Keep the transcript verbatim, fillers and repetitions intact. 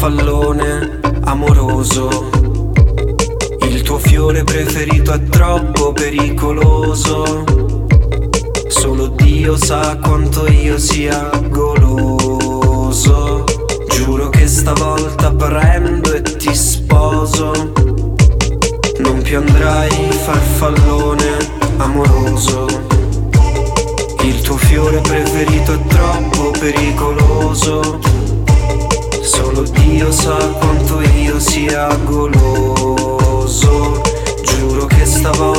farfallone amoroso. Il tuo fiore preferito è troppo pericoloso. Solo Dio sa quanto io sia goloso. Giuro che stavolta prendo e ti sposo. Non più andrai farfallone amoroso. Il tuo fiore preferito è troppo pericoloso. Solo Dio sa quanto io sia goloso. Giuro che stavolta